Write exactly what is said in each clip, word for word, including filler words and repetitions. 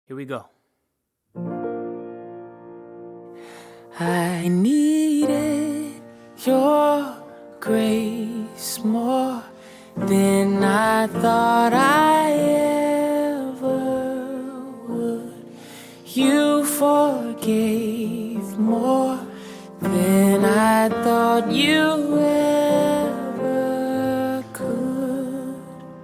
Here we go. I needed your grace more than I thought I ever would. You forgave more than I thought you ever could.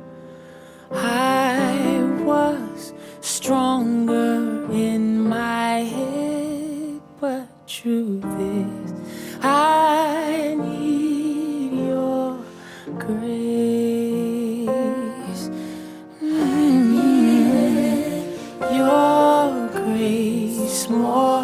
I was stronger in my head, but truth is, I need your grace. Mm, your grace more